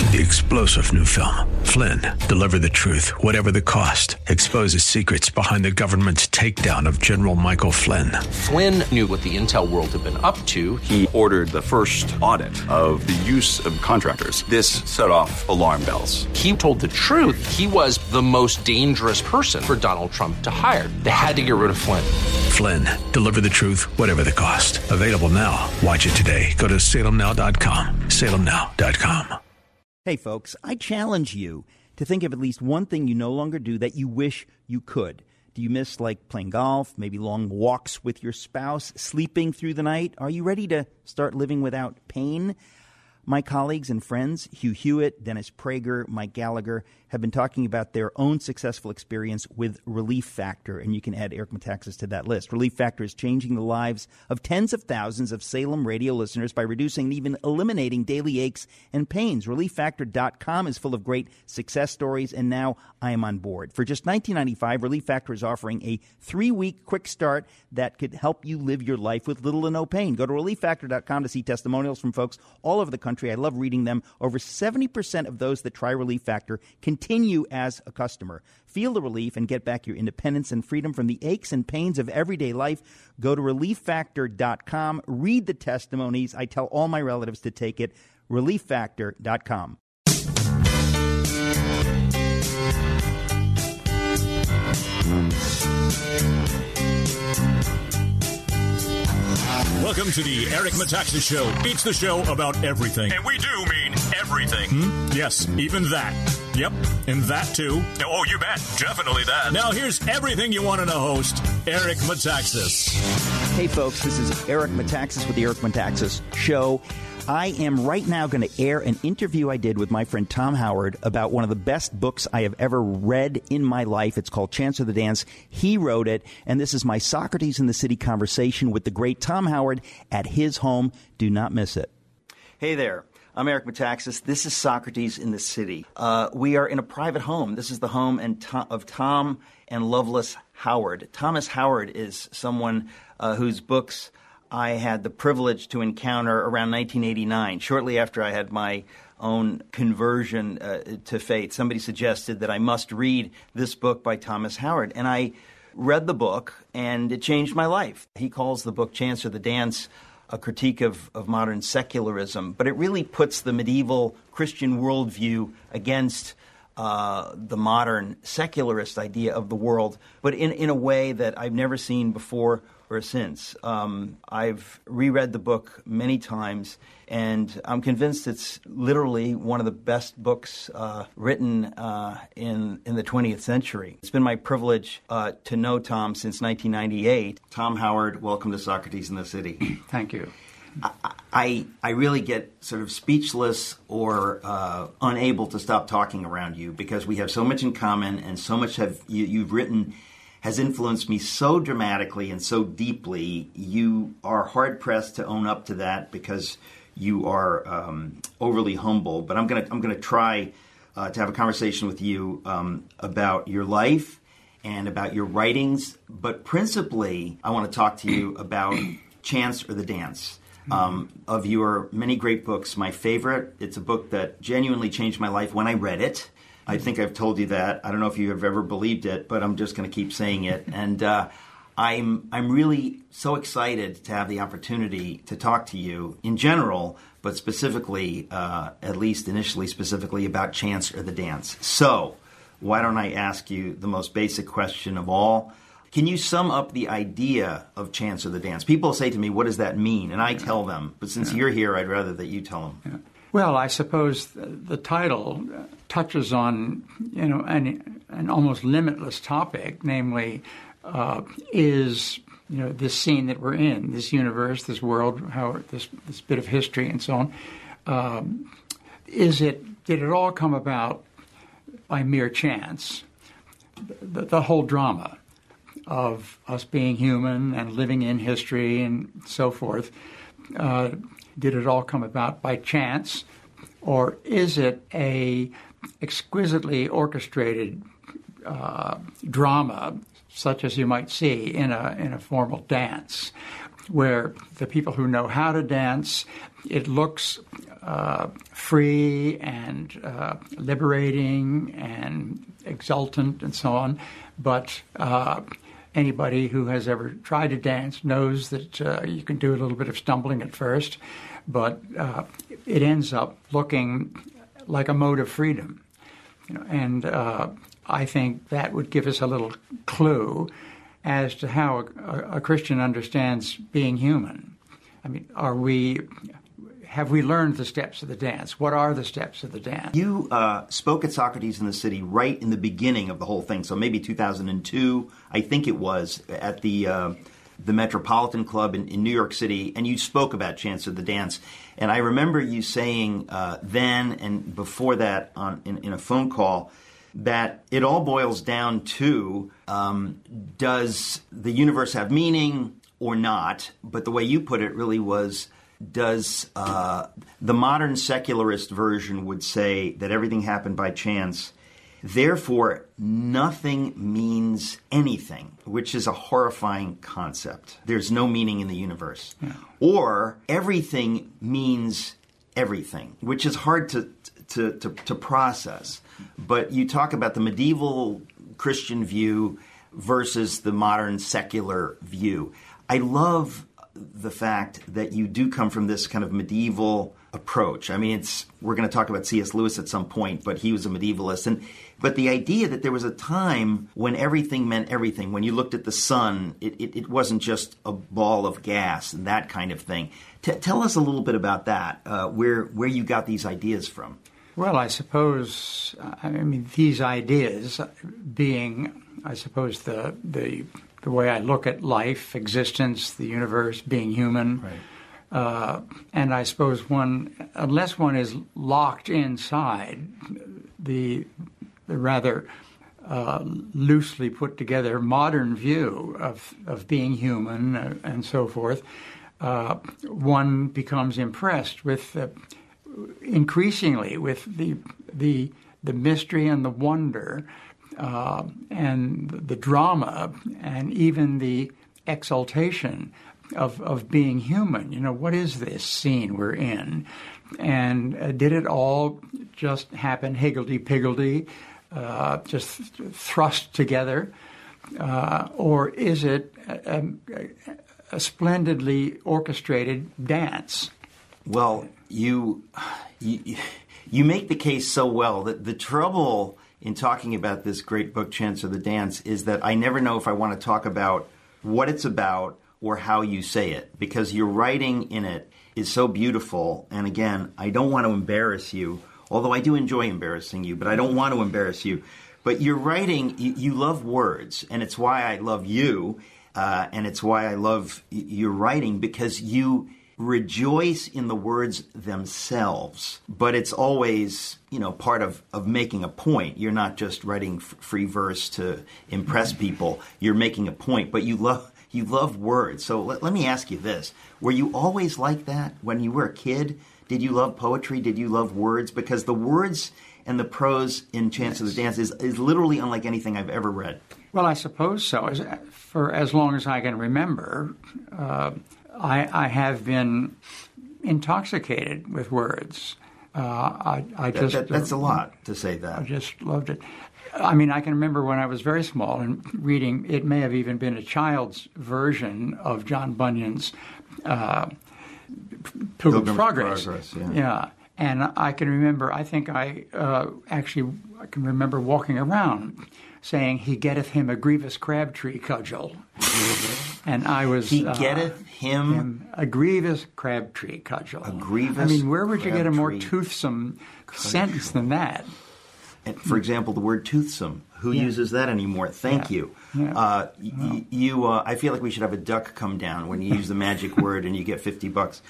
The explosive new film, Flynn, deliver the truth, whatever the cost, exposes secrets behind the government's takedown of General Michael Flynn. Flynn knew what the intel world had been up to. He ordered the first audit of the use of contractors. This set off alarm bells. He told the truth. He was the most dangerous person for Donald Trump to hire. They had to get rid of Flynn. Flynn, deliver the truth, whatever the cost. Available now. Watch it today. Go to salemnow.com. salemnow.com. Hey, folks, I challenge you to think of at least one thing you no longer do that you wish you could. Do you miss, like, playing golf, maybe long walks with your spouse, sleeping through the night? Are you ready to start living without pain? My colleagues and friends, Hugh Hewitt, Dennis Prager, Mike Gallagher, have been talking about their own successful experience with Relief Factor, and you can add Eric Metaxas to that list. Relief Factor is changing the lives of tens of thousands of Salem radio listeners by reducing and even eliminating daily aches and pains. ReliefFactor.com is full of great success stories, and now I am on board. For just $19.95, Relief Factor is offering a 3-week quick start that could help you live your life with little to no pain. Go to ReliefFactor.com to see testimonials from folks all over the country. I love reading them. Over 70% of those that try Relief Factor continue as a customer. Feel the relief and get back your independence and freedom from the aches and pains of everyday life. Go to ReliefFactor.com. Read the testimonies. I tell all my relatives to take it. ReliefFactor.com. Welcome to the Eric Metaxas Show. It's the show about everything. And we do mean everything. Yes, even that. Yep, and that too. Oh, you bet. Definitely that. Now here's everything you want to know, host Eric Metaxas. Hey, folks, this is Eric Metaxas with the Eric Metaxas Show. I am right now going to air an interview I did with my friend Tom Howard about one of the best books I have ever read in my life. It's called Chance of the Dance. He wrote it, and this is my Socrates in the City conversation with the great Tom Howard at his home. Do not miss it. Hey there. I'm Eric Metaxas. This is Socrates in the City. We are in a private home. This is the home of Tom and Loveless Howard. Thomas Howard is someone whose books I had the privilege to encounter around 1989, shortly after I had my own conversion to faith. Somebody suggested that I must read this book by Thomas Howard, and I read the book, and it changed my life. He calls the book Chance or the Dance a critique of modern secularism, but it really puts the medieval Christian worldview against the modern secularist idea of the world, but in a way that I've never seen before or since. I've reread the book many times, and I'm convinced it's literally one of the best books written in the 20th century. It's been my privilege to know Tom since 1998. Tom Howard, welcome to Socrates in the City. Thank you. I really get sort of speechless or unable to stop talking around you because we have so much in common, and so much you've written has influenced me so dramatically and so deeply. You are hard-pressed to own up to that because you are overly humble. But I'm gonna try to have a conversation with you about your life and about your writings. But principally, I want to talk to you about Chance or the Dance. Of your many great books, my favorite, it's a book that genuinely changed my life when I read it. I think I've told you that. I don't know if you have ever believed it, but I'm just going to keep saying it. And I'm really so excited to have the opportunity to talk to you in general, but specifically, at least initially specifically, about Chance or the Dance. So why don't I ask you the most basic question of all? Can you sum up the idea of Chance or the Dance? People say to me, what does that mean? And I tell them, but since you're here, I'd rather that you tell them. Yeah. Well, I suppose the title touches on, an almost limitless topic, namely, is, this scene that we're in, this universe, this world, this bit of history and so on. Did it all come about by mere chance? The whole drama of us being human and living in history and so forth, did it all come about by chance, or is it a exquisitely orchestrated drama, such as you might see in a formal dance, where the people who know how to dance it looks free and liberating and exultant and so on, but anybody who has ever tried to dance knows that you can do a little bit of stumbling at first, but it ends up looking like a mode of freedom. And I think that would give us a little clue as to how a Christian understands being human. I mean, have we learned the steps of the dance? What are the steps of the dance? You spoke at Socrates in the City right in the beginning of the whole thing, so maybe 2002, I think it was, at the Metropolitan Club in New York City, and you spoke about Chants of the Dance. And I remember you saying then and before that in a phone call that it all boils down to does the universe have meaning or not? But the way you put it really was, does the modern secularist version would say that everything happened by chance, therefore nothing means anything, which is a horrifying concept. There's no meaning in the universe. Yeah. Or everything means everything, which is hard to process. But you talk about the medieval Christian view versus the modern secular view. I love the fact that you do come from this kind of medieval approach. I mean, we're going to talk about C.S. Lewis at some point, but he was a medievalist. But the idea that there was a time when everything meant everything, when you looked at the sun, it wasn't just a ball of gas and that kind of thing. Tell us a little bit about that, where you got these ideas from. Well, I suppose, these ideas being, I suppose, the way I look at life, existence, the universe, being human. Right. And I suppose unless one is locked inside the rather loosely put together modern view of being human and so forth, one becomes impressed with increasingly with the mystery and the wonder and the drama and even the exaltation of being human. What is this scene we're in? And did it all just happen higgledy-piggledy, just thrust together? Or is it a splendidly orchestrated dance? Well, you make the case so well that the trouble in talking about this great book, Chants of the Dance, is that I never know if I want to talk about what it's about or how you say it, because your writing in it is so beautiful. And again, I don't want to embarrass you, although I do enjoy embarrassing you, but I don't want to embarrass you. But your writing, you love words, and it's why I love you, and it's why I love your writing, because you rejoice in the words themselves, but it's always, part of making a point. You're not just writing free verse to impress people. You're making a point, but you love words. So let me ask you this. Were you always like that when you were a kid? Did you love poetry? Did you love words? Because the words and the prose in Chants of the Dance is literally unlike anything I've ever read. Well, I suppose so. For as long as I can remember, I have been intoxicated with words. That's a lot to say that. I just loved it. I can remember when I was very small and reading, it may have even been a child's version of John Bunyan's Pilgrim's Progress. Yeah. And I can remember, I think I can remember walking around saying, "He getteth him a grievous crabtree cudgel." And I was... He getteth him a grievous crabtree cudgel. A grievous where would you get a more toothsome sentence than that? And for example, the word toothsome. Who uses that anymore? Thank you. Yeah. I feel like we should have a duck come down when you use the magic word and you get $50.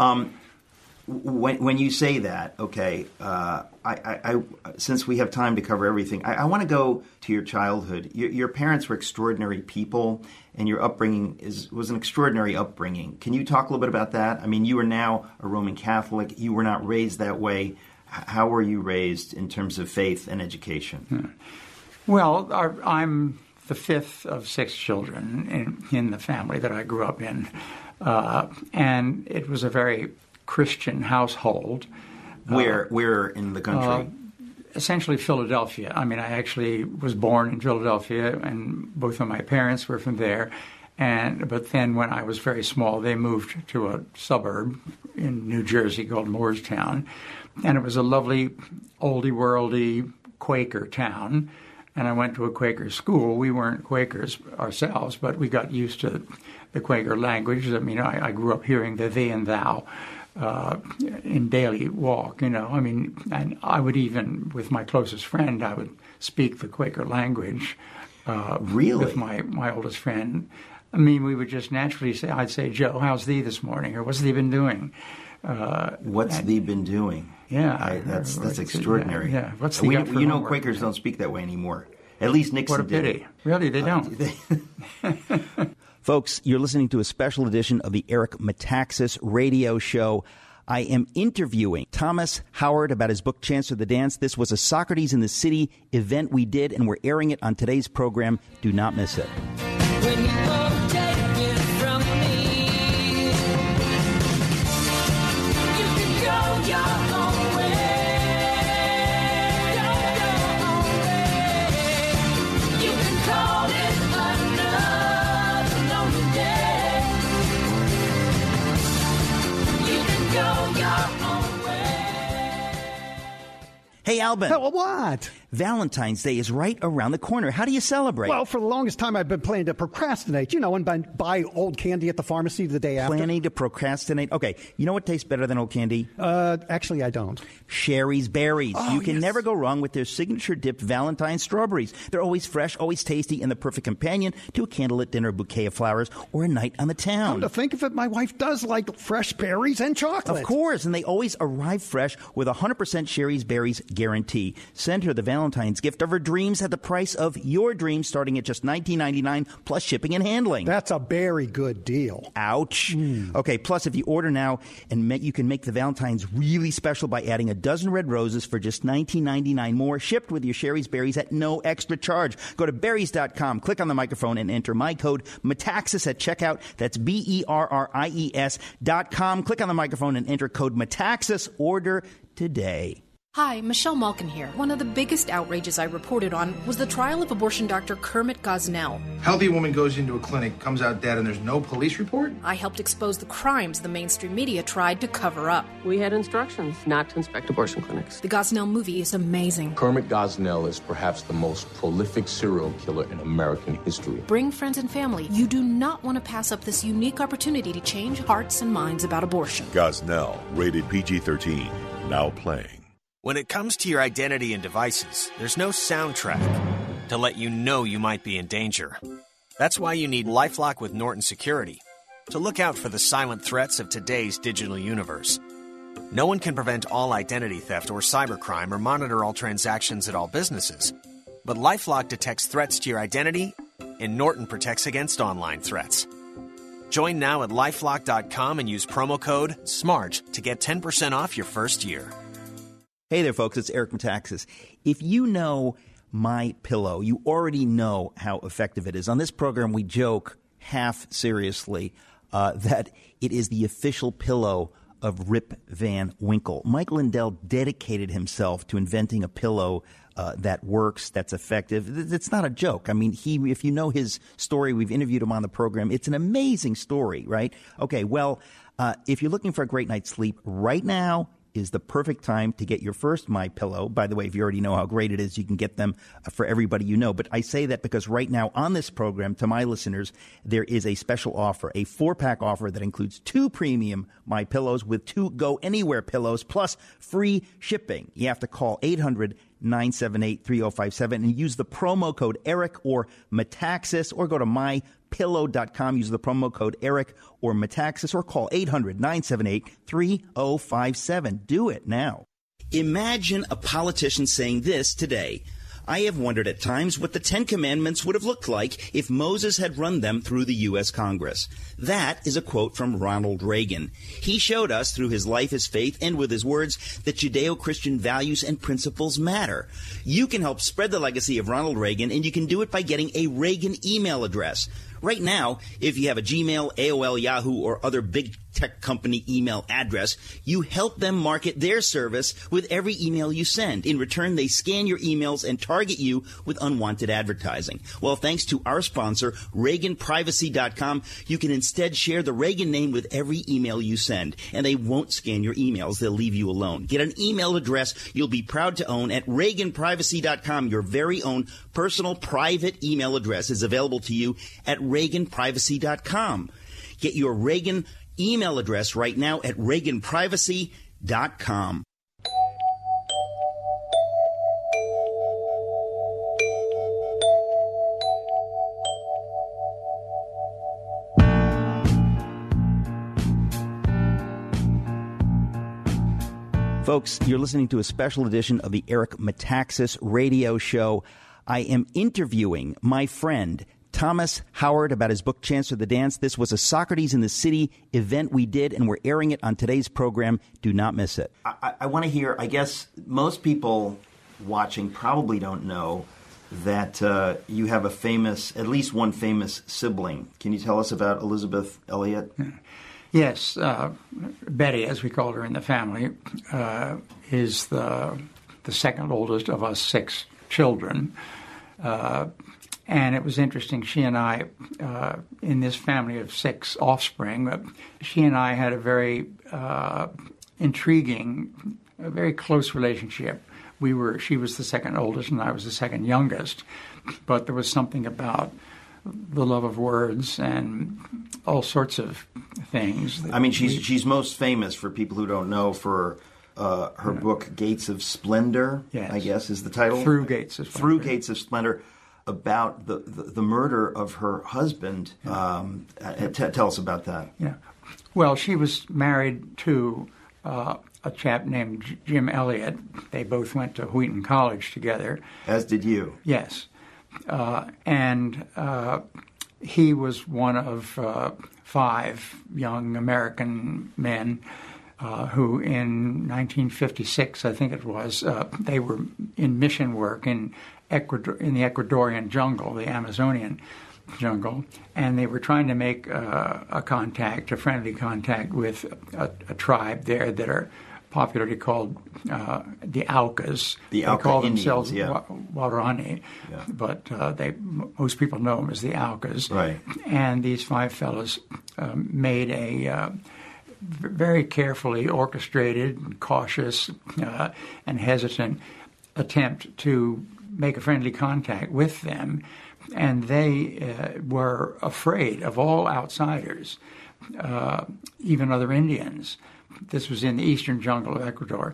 When you say that, okay, I since we have time to cover everything, I want to go to your childhood. Your parents were extraordinary people, and your upbringing was an extraordinary upbringing. Can you talk a little bit about that? You are now a Roman Catholic. You were not raised that way. How were you raised in terms of faith and education? Well, I'm the fifth of six children in the family that I grew up in, and it was a very Christian household. Where in the country? Essentially Philadelphia. I mean, I actually was born in Philadelphia, and both of my parents were from there. But then when I was very small, they moved to a suburb in New Jersey called Moorestown. And it was a lovely, oldie-worldy Quaker town. And I went to a Quaker school. We weren't Quakers ourselves, but we got used to the Quaker language. I mean, I grew up hearing the thee and thou in daily walk, I mean, and I would even, with my closest friend, I would speak the Quaker language. Really? With my oldest friend. I mean, we would just naturally say, I'd say, Joe, how's thee this morning? Or what's thee been doing? What's thee been doing? Yeah. That's extraordinary. Yeah. What's thee got for homework? Quakers don't speak that way anymore. At least Nixon did. What a pity. Did. Really, they don't. Folks, you're listening to a special edition of the Eric Metaxas radio show. I am interviewing Thomas Howard about his book, Chancellor of the Dance. This was a Socrates in the City event we did, and we're airing it on today's program. Do not miss it. When you both take it from me, you can go your own way. Go your own way. You can call it another lonely day. You can go your own way. Hey, Albin. Oh, what? Valentine's Day is right around the corner. How do you celebrate? Well, for the longest time, I've been planning to procrastinate, and buy old candy at the pharmacy the day after. Planning to procrastinate? Okay, you know what tastes better than old candy? Actually, I don't. Sherry's Berries. Oh, you can never go wrong with their signature dipped Valentine strawberries. They're always fresh, always tasty, and the perfect companion to a candlelit dinner, a bouquet of flowers, or a night on the town. Come to think of it, my wife does like fresh berries and chocolate. Of course, and they always arrive fresh with a 100% Sherry's Berries guarantee. Send her the Valentine's gift of her dreams at the price of your dreams, starting at just $19.99 plus shipping and handling. That's a very good deal. Ouch. Okay, plus if you order now, you can make the Valentine's really special by adding a dozen red roses for just $19.99 more, shipped with your Sherry's Berries at no extra charge. Go to berries.com, click on the microphone, and enter my code Metaxas at checkout. That's BERRIES.com. Click on the microphone and enter code Metaxas. Order today. Hi, Michelle Malkin here. One of the biggest outrages I reported on was the trial of abortion doctor Kermit Gosnell. Healthy woman goes into a clinic, comes out dead, and there's no police report? I helped expose the crimes the mainstream media tried to cover up. We had instructions not to inspect abortion clinics. The Gosnell movie is amazing. Kermit Gosnell is perhaps the most prolific serial killer in American history. Bring friends and family. You do not want to pass up this unique opportunity to change hearts and minds about abortion. Gosnell, rated PG-13, now playing. When it comes to your identity and devices, there's no soundtrack to let you know you might be in danger. That's why you need LifeLock with Norton Security to look out for the silent threats of today's digital universe. No one can prevent all identity theft or cybercrime or monitor all transactions at all businesses. But LifeLock detects threats to your identity, and Norton protects against online threats. Join now at LifeLock.com and use promo code SMART to get 10% off your first year. Hey there, folks. It's Eric Metaxas. If you know MyPillow, you already know how effective it is. On this program, we joke half seriously that it is the official pillow of Rip Van Winkle. Mike Lindell dedicated himself to inventing a pillow that works, that's effective. It's not a joke. I mean, if you know his story, we've interviewed him on the program. It's an amazing story, right? Okay, well, if you're looking for a great night's sleep right now, is the perfect time to get your first MyPillow. By the way, if you already know how great it is, you can get them for everybody you know. But I say that because right now on this program, to my listeners, there is a special offer, a 4-pack offer that includes 2 premium MyPillows with 2 Go Anywhere pillows plus free shipping. You have to call 800-978-3057 and use the promo code Eric or Metaxas, or go to mypillow.com, use the promo code Eric or Metaxas, or call 800-978-3057. Do it now. Imagine a politician saying this today: I have wondered at times what the 10 Commandments would have looked like if Moses had run them through the U.S. Congress. That is a quote from Ronald Reagan. He showed us through his life, his faith, and with his words that Judeo-Christian values and principles matter. You can help spread the legacy of Ronald Reagan, and you can do it by getting a Reagan email address. Right now, if you have a Gmail, AOL, Yahoo, or other big tech company email address, you help them market their service with every email you send. In return, they scan your emails and target you with unwanted advertising. Well, thanks to our sponsor, ReaganPrivacy.com, you can instead share the Reagan name with every email you send, and they won't scan your emails. They'll leave you alone. Get an email address you'll be proud to own at ReaganPrivacy.com. Your very own personal private email address is available to you at ReaganPrivacy.com. Get your Reagan email address right now at ReaganPrivacy.com. Folks, you're listening to a special edition of the Eric Metaxas radio show. I am interviewing my friend Thomas Howard about his book, Chance of the Dance. This was a Socrates in the City event we did, and we're airing it on today's program. Do not miss it. I want to hear, I guess most people watching probably don't know that you have a famous, at least one famous sibling. Can you tell us about Elizabeth Elliot? Yes. Betty, as we called her in the family, is the second oldest of us 6 children. And it was interesting, she and I, in this family of 6 offspring, she and I had a very intriguing, a very close relationship. She was the second oldest and I was the second youngest, but there was something about the love of words and all sorts of things. I mean, she's most famous, for people who don't know, for her book, Gates of Splendor, yes. I guess is the title. Through Gates of Splendor. Through Gates of Splendor, about the murder of her husband. Tell us about that. Yeah. Well, she was married to a chap named Jim Elliot. They both went to Wheaton College together. As did you. Yes. And he was one of 5 young American men who in 1956, I think it was, they were in mission work in Ecuador, in the Ecuadorian jungle, the Amazonian jungle, and they were trying to make a friendly contact with a tribe there that are popularly called the Aucas. The Auca they call Indians, themselves yeah. Waorani, yeah. But most people know them as the Aucas. Right. And these 5 fellows made a very carefully orchestrated, and cautious, and hesitant attempt to make a friendly contact with them, and they were afraid of all outsiders, even other Indians. This was in the eastern jungle of Ecuador,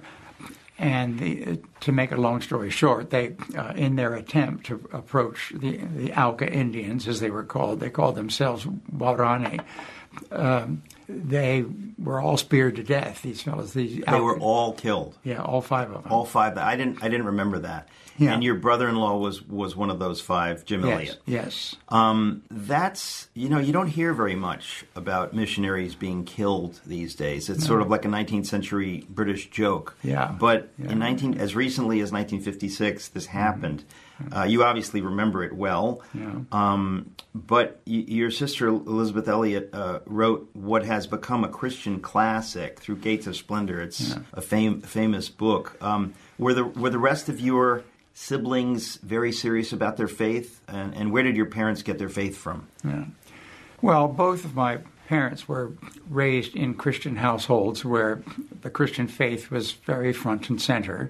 and to make a long story short, they, in their attempt to approach the Auca Indians, as they were called, they called themselves Waorani. They were all speared to death. These fellows. They were all killed. Yeah, all 5 of them. All 5. I didn't remember that. Yeah. And your brother-in-law was one of those 5, Jim Elliot. Yes. That's, you don't hear very much about missionaries being killed these days. It's sort of like a 19th century British joke. Yeah. But as recently as 1956, this happened. You obviously remember it well. Yeah. But your sister Elizabeth Elliot wrote what has become a Christian classic, Through Gates of Splendor. It's a famous book. Were the rest of your siblings very serious about their faith? And where did your parents get their faith from? Yeah. Well, both of my parents were raised in Christian households where the Christian faith was very front and center.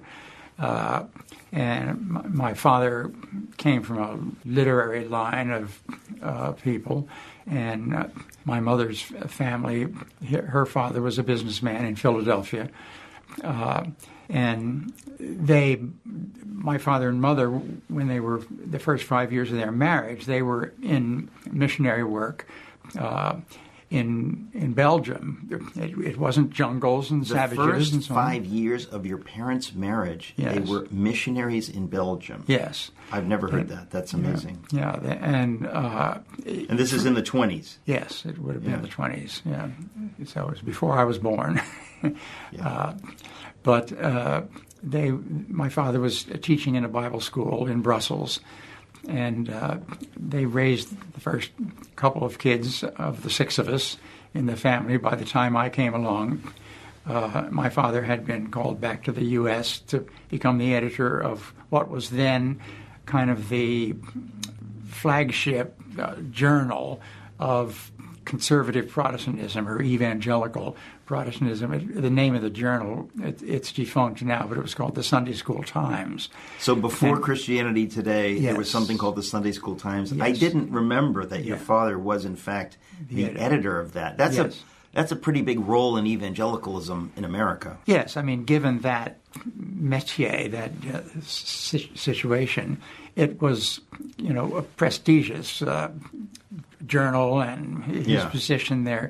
And my father came from a literary line of people, and my mother's family, her father was a businessman in Philadelphia. And my father and mother, when they were the first 5 years of their marriage, they were in missionary work in Belgium. It wasn't jungles and savages and so on. The first 5 years of your parents' marriage, they were missionaries in Belgium. Yes. I've never heard that. That's amazing. Yeah, and this is in the 20s? Yes, it would have been in the 20s, yeah. So it was before I was born. But my father was teaching in a Bible school in Brussels, and they raised the first couple of kids of the 6 of us in the family. By the time I came along, my father had been called back to the U.S. to become the editor of what was then kind of the flagship journal of conservative Protestantism or evangelical Protestantism. The name of the journal, it's defunct now, but it was called the Sunday School Times. So before Christianity Today, yes. there was something called the Sunday School Times. Yes. I didn't remember that your father was, in fact, the editor of that. That's a pretty big role in evangelicalism in America. Yes, I mean, given that métier, that situation, it was, a prestigious journal, and his position there,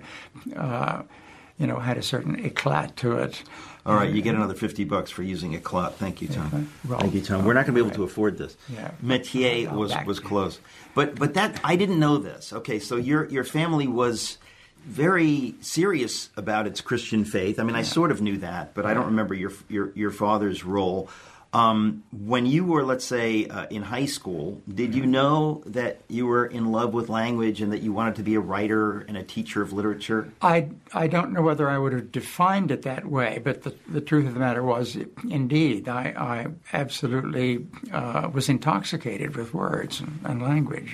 had a certain eclat to it. All right, you get another $50 for using eclat. Thank you, Tom. Thank you, Tom. We're not going to be able to afford this. Yeah. Métier was close, but that I didn't know this. Okay, so your family was very serious about its Christian faith. I mean, I sort of knew that, but I don't remember your father's role. When you were, let's say, in high school, did you know that you were in love with language and that you wanted to be a writer and a teacher of literature? I don't know whether I would have defined it that way, but the truth of the matter was, indeed, I absolutely was intoxicated with words and language.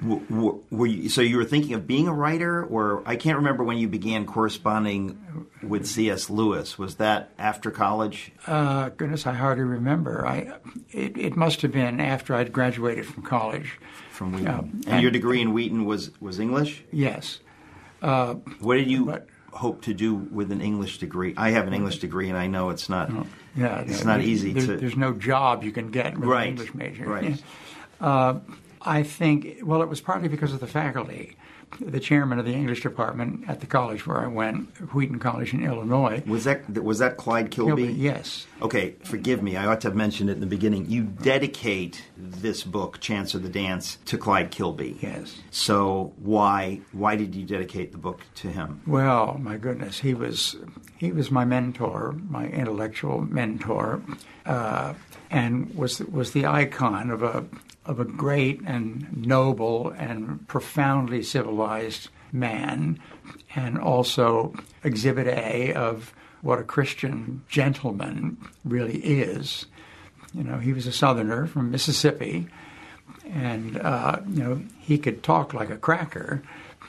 So you were thinking of being a writer, or I can't remember when you began corresponding with C.S. Lewis. Was that after college? Goodness, I hardly remember. It must have been after I'd graduated from college. From Wheaton. And your degree in Wheaton was English? Yes. What did you hope to do with an English degree? I have an English degree, and I know it's not. Not easy to. There's no job you can get with an English major. Right. I think, it was partly because of the faculty. The chairman of the English department at the college where I went, Wheaton College in Illinois. Was that Clyde Kilby? Yes. Okay, forgive me. I ought to have mentioned it in the beginning. You dedicate this book, Chance of the Dance, to Clyde Kilby. Yes. So why did you dedicate the book to him? Well, my goodness, he was my mentor, my intellectual mentor, and was the icon of a great and noble and profoundly civilized man, and also Exhibit A of what a Christian gentleman really is. He was a Southerner from Mississippi, and he could talk like a cracker,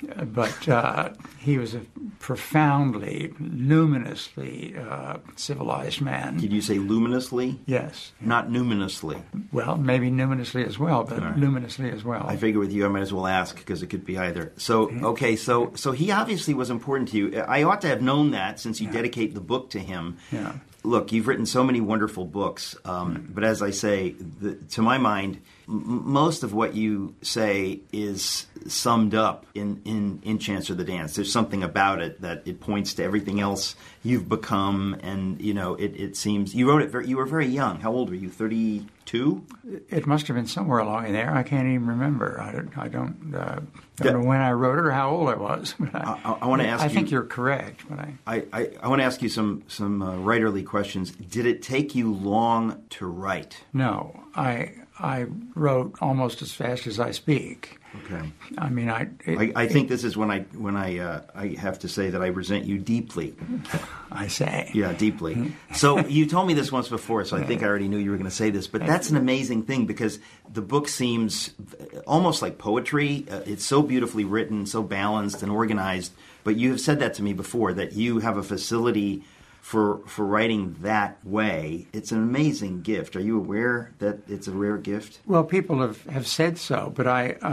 but he was a profoundly, luminously civilized man. Did you say luminously? Yes. Not numinously? Well, maybe numinously as well, but luminously as well. I figure with you I might as well ask, because it could be either. So, okay, so he obviously was important to you. I ought to have known that since you dedicate the book to him. Yeah. Look, you've written so many wonderful books, but as I say, to my mind, most of what you say is summed up in Chance of the Dance. There's something about it that it points to everything else you've become, and it seems you wrote it. You were very young. How old were you? 32? It must have been somewhere along in there. I can't even remember. I don't know when I wrote it or how old I was. But I want to ask you. I think you're correct. But I want to ask you some writerly questions. Did it take you long to write? No, I wrote almost as fast as I speak. Okay. I mean, I think this is when I have to say that I resent you deeply. I say. Yeah, deeply. So you told me this once before, so I think I already knew you were going to say this. But that's an amazing thing, because the book seems almost like poetry. It's so beautifully written, so balanced and organized. But you have said that to me before, that you have a facility for writing that way. It's an amazing gift. Are you aware that it's a rare gift? Well, people have said so, but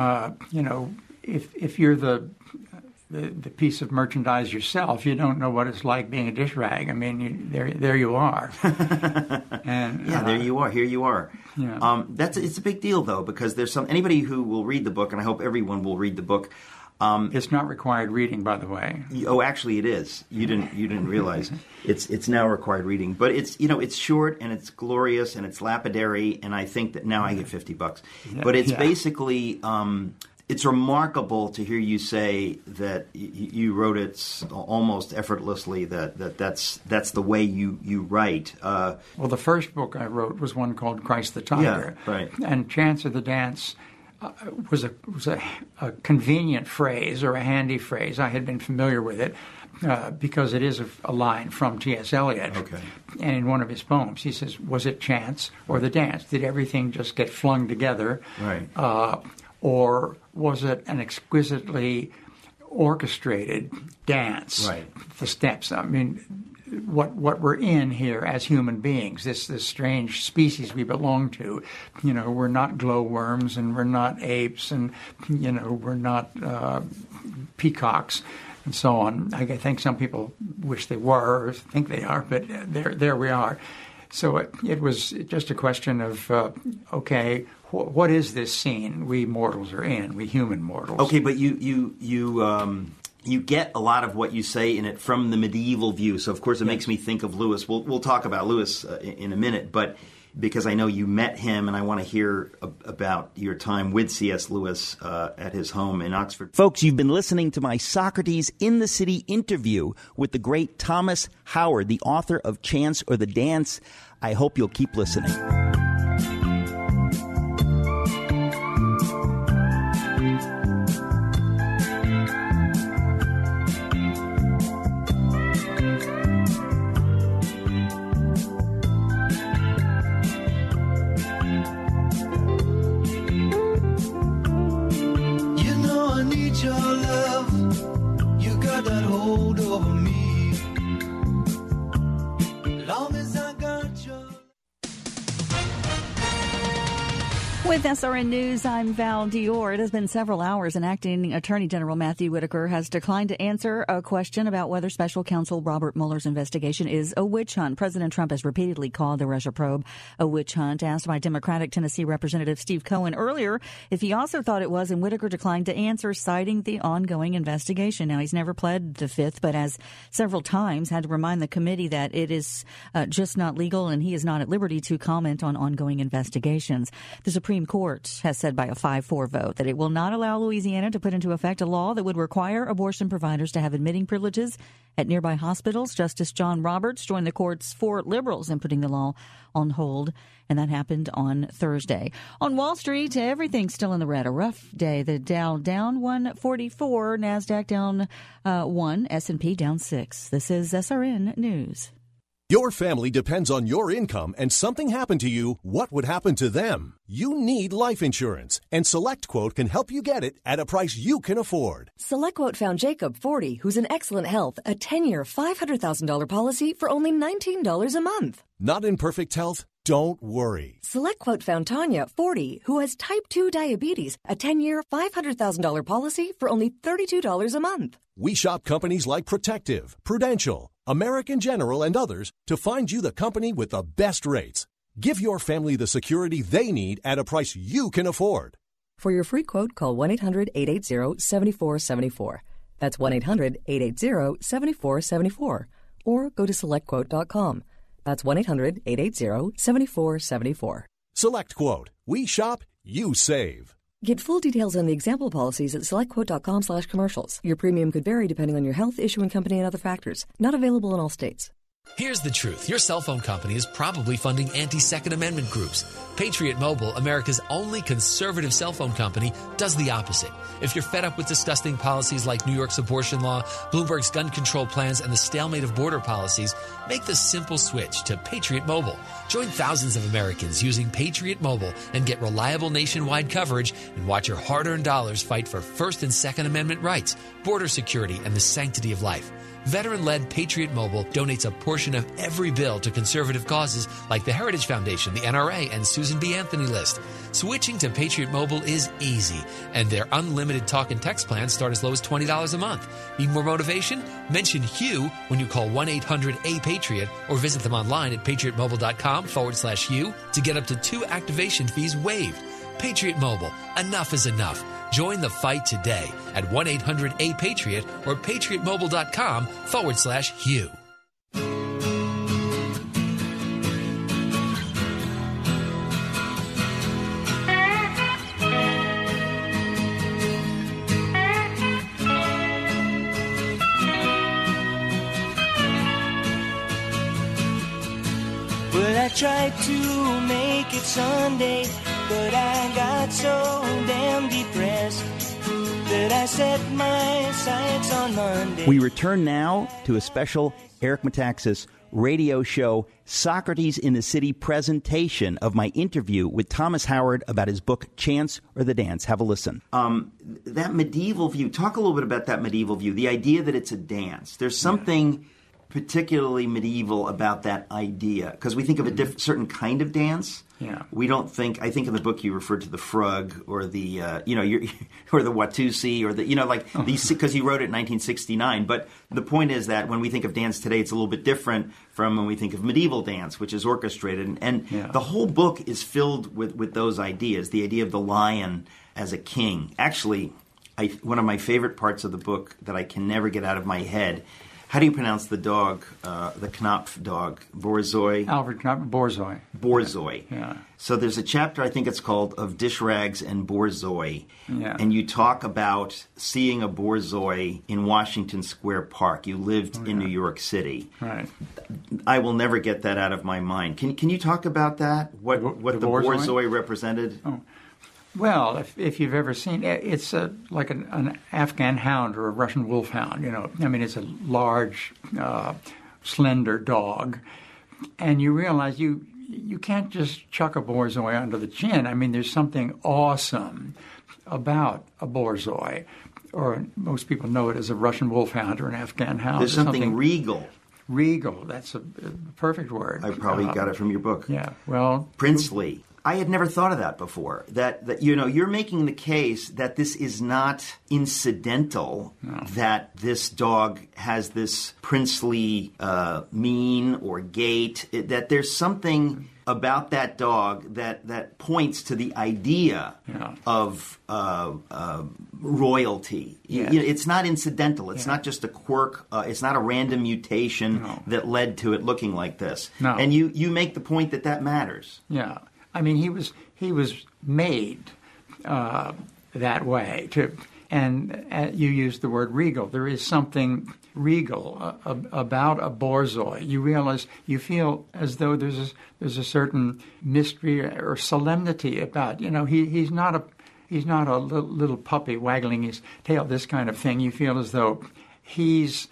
if you're the piece of merchandise yourself, you don't know what it's like being a dish rag. I mean, there you are. And there you are. Here you are. Yeah. It's a big deal, though, because there's anybody who will read the book, and I hope everyone will read the book. It's not required reading, by the way. Oh, actually, it is. You didn't realize it's now required reading, but it's short and it's glorious and it's lapidary, and I think that now I get $50. But it's basically it's remarkable to hear you say that you wrote it almost effortlessly. That's the way you write. Well, the first book I wrote was one called Christ the Tiger, right. And Chance of the Dance was a convenient phrase or a handy phrase. I had been familiar with it because it is a line from T.S. Eliot. Okay. And in one of his poems, he says, "Was it chance or the dance? Did everything just get flung together? Right. Or was it an exquisitely orchestrated dance?" Right. The steps. I mean, what we're in here as human beings, this strange species we belong to. We're not glowworms, and we're not apes, and we're not peacocks, and so on. I think some people wish they were, or think they are, but there we are. So it was just a question of okay, what is this scene we mortals are in? We human mortals. Okay, but you get a lot of what you say in it from the medieval view. So, of course, it makes me think of Lewis. We'll talk about Lewis in a minute, but because I know you met him, and I want to hear about your time with C.S. Lewis at his home in Oxford. Folks, you've been listening to my Socrates in the City interview with the great Thomas Howard, the author of Chance or the Dance. I hope you'll keep listening. Your love, you got that hold over me. Long as I got your... With SRN News, I'm Val Dior. It has been several hours, and Acting Attorney General Matthew Whitaker has declined to answer a question about whether Special Counsel Robert Mueller's investigation is a witch hunt. President Trump has repeatedly called the Russia probe a witch hunt. Asked by Democratic Tennessee Representative Steve Cohen earlier if he also thought it was, and Whitaker declined to answer, citing the ongoing investigation. Now, he's never pled the Fifth, but has several times had to remind the committee that it is just not legal, and he is not at liberty to comment on ongoing investigations. The Supreme Court has said by a 5-4 vote that it will not allow Louisiana to put into effect a law that would require abortion providers to have admitting privileges at nearby hospitals. Justice John Roberts joined the court's 4 liberals in putting the law on hold, and that happened on Thursday. On Wall Street, everything's still in the red. A rough day. The Dow down 144, NASDAQ down 1, S&P down 6. This is SRN News. Your family depends on your income, and something happened to you, what would happen to them? You need life insurance, and SelectQuote can help you get it at a price you can afford. SelectQuote found Jacob, 40, who's in excellent health, a 10-year, $500,000 policy for only $19 a month. Not in perfect health? Don't worry. SelectQuote found Tanya, 40, who has type 2 diabetes, a 10-year, $500,000 policy for only $32 a month. We shop companies like Protective, Prudential, American General, and others to find you the company with the best rates. Give your family the security they need at a price you can afford. For your free quote, call 1-800-880-7474. That's 1-800-880-7474. Or go to SelectQuote.com. That's 1-800-880-7474. SelectQuote. We shop, you save. Get full details on the example policies at SelectQuote.com/commercials. Your premium could vary depending on your health, issuing company, and other factors. Not available in all states. Here's the truth. Your cell phone company is probably funding anti-Second Amendment groups. Patriot Mobile, America's only conservative cell phone company, does the opposite. If you're fed up with disgusting policies like New York's abortion law, Bloomberg's gun control plans, and the stalemate of border policies, make the simple switch to Patriot Mobile. Join thousands of Americans using Patriot Mobile and get reliable nationwide coverage and watch your hard-earned dollars fight for First and Second Amendment rights, border security, and the sanctity of life. Veteran-led Patriot Mobile donates a portion of every bill to conservative causes like the Heritage Foundation, the NRA, and Susan B. Anthony List. Switching to Patriot Mobile is easy, and their unlimited talk and text plans start as low as $20 a month. Need more motivation? Mention Hugh when you call 1-800-A-PATRIOT or visit them online at patriotmobile.com/Hugh to get up to 2 activation fees waived. Patriot Mobile. Enough is enough. Join the fight today at 1-800-A-PATRIOT or patriotmobile.com/Hugh. Well, I tried to make it Sunday, but I got so damn I set my sights on Monday. We return now to a special Eric Metaxas radio show, Socrates in the City presentation of my interview with Thomas Howard about his book, Chance or the Dance. Have a listen. That medieval view, talk a little bit about that medieval view, the idea that it's a dance. There's something particularly medieval about that idea, because we think of a certain kind of dance. Yeah. We don't think. I think in the book you referred to the frug or the or the Watusi or the these, because you wrote it in 1969. But the point is that when we think of dance today, it's a little bit different from when we think of medieval dance, which is orchestrated. And the whole book is filled with those ideas. The idea of the lion as a king. Actually, one of my favorite parts of the book that I can never get out of my head. How do you pronounce the dog, the Knopf dog? Borzoi? Alfred Knopf, Borzoi. Borzoi. Yeah. So there's a chapter, I think it's called, of Dish Rags and Borzoi. Yeah. And you talk about seeing a Borzoi in Washington Square Park. You lived in New York City. Right. I will never get that out of my mind. Can you talk about that? What the Borzoi represented? Oh. Well, if you've ever seen it, it's like an Afghan hound or a Russian wolfhound. I mean, it's a large, slender dog, and you realize you can't just chuck a Borzoi under the chin. I mean, there's something awesome about a Borzoi, or most people know it as a Russian wolfhound or an Afghan hound. There's something regal. Regal. That's a perfect word. I probably got it from your book. Yeah. Well, princely. I had never thought of that before. That you're making the case that this is not incidental. No. That this dog has this princely mien or gait. That there's something about that dog that points to the idea of royalty. Yes. It's not incidental. It's not just a quirk. It's not a random mutation that led to it looking like this. No. And you make the point that matters. Yeah. I mean, he was made that way. And you used the word regal. There is something regal about a Borzoi. You realize, you feel as though there's a certain mystery or solemnity about. He's not a little puppy waggling his tail. This kind of thing. You feel as though he's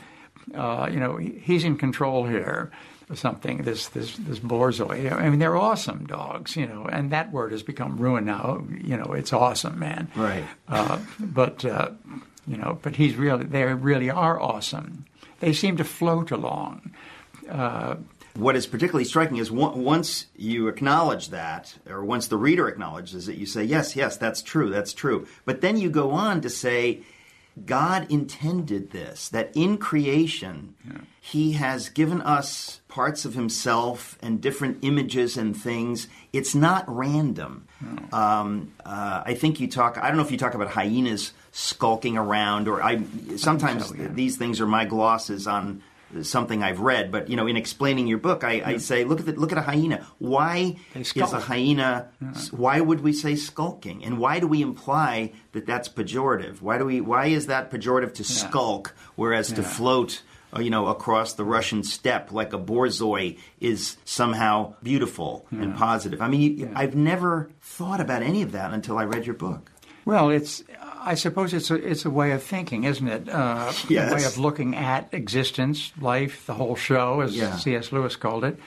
in control here. Something, this Borzoi. I mean, they're awesome dogs, and that word has become ruined now. It's awesome, man. Right. But they really are awesome. They seem to float along. What is particularly striking is once you acknowledge that, or once the reader acknowledges it, you say, yes, that's true. But then you go on to say, God intended this, that in creation, He has given us parts of Himself and different images and things. It's not random. No. I think I don't know if you talk about hyenas skulking around, or sometimes these things are my glosses on something I've read, but in explaining your book, I say, look at a hyena. Why is a hyena? Why would we say skulking, and why do we imply that that's pejorative? Why is that pejorative to skulk, whereas to float, across the Russian steppe like a Borzoi is somehow beautiful and positive? I mean, I've never thought about any of that until I read your book. Well, I suppose it's a way of thinking, isn't it? Yes. A way of looking at existence, life, the whole show, as C.S. Lewis called it.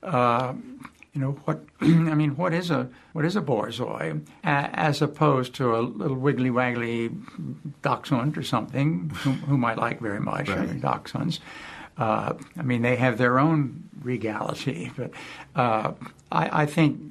What is a Borzoi, as opposed to a little wiggly waggly dachshund or something, whom I like very much. Right. I mean, dachshunds. They have their own regality, but I think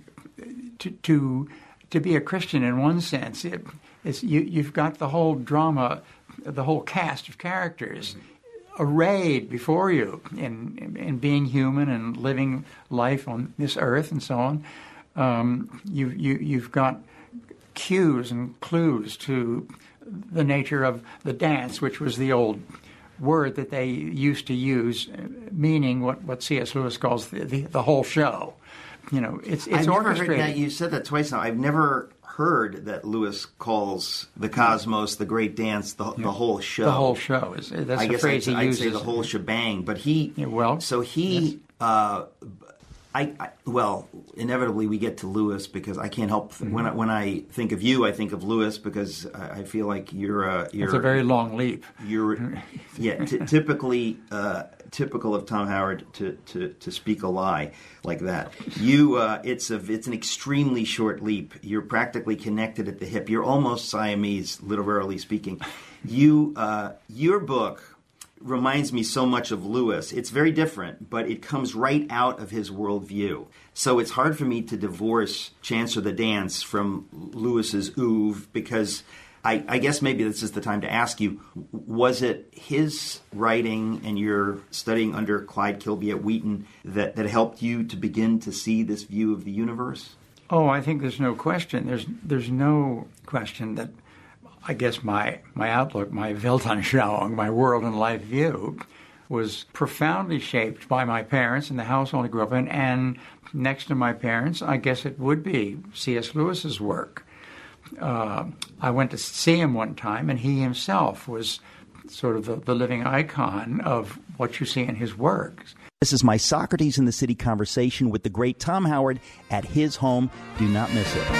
to be a Christian in one sense, you've got the whole drama, the whole cast of characters arrayed before you in being human and living life on this earth and so on. You've got cues and clues to the nature of the dance, which was the old word that they used to use, meaning what C.S. Lewis calls the whole show. It's I've never orchestrated. heard that. You said that twice now. I've never heard that Lewis calls the cosmos, the great dance, the whole show. The whole show that's the phrase he uses. I'd say the whole shebang. But he, Well, inevitably we get to Lewis because I can't help when I think of you, I think of Lewis because I feel like you're. It's a very long leap. You're, typical of Tom Howard to speak a lie like that. It's an extremely short leap. You're practically connected at the hip. You're almost Siamese, literally speaking. Your book reminds me so much of Lewis. It's very different, but it comes right out of his worldview. So it's hard for me to divorce Chance or the Dance from Lewis's oeuvre because I guess maybe this is the time to ask you, was it his writing and your studying under Clyde Kilby at Wheaton that helped you to begin to see this view of the universe? Oh, I think there's no question. There's no question that I guess my outlook, my Weltanschauung, my world and life view was profoundly shaped by my parents and the household I grew up in. And next to my parents, I guess it would be C.S. Lewis's work. I went to see him one time, and he himself was sort of the living icon of what you see in his works. This is my Socrates in the City conversation with the great Tom Howard at his home. Do not miss it.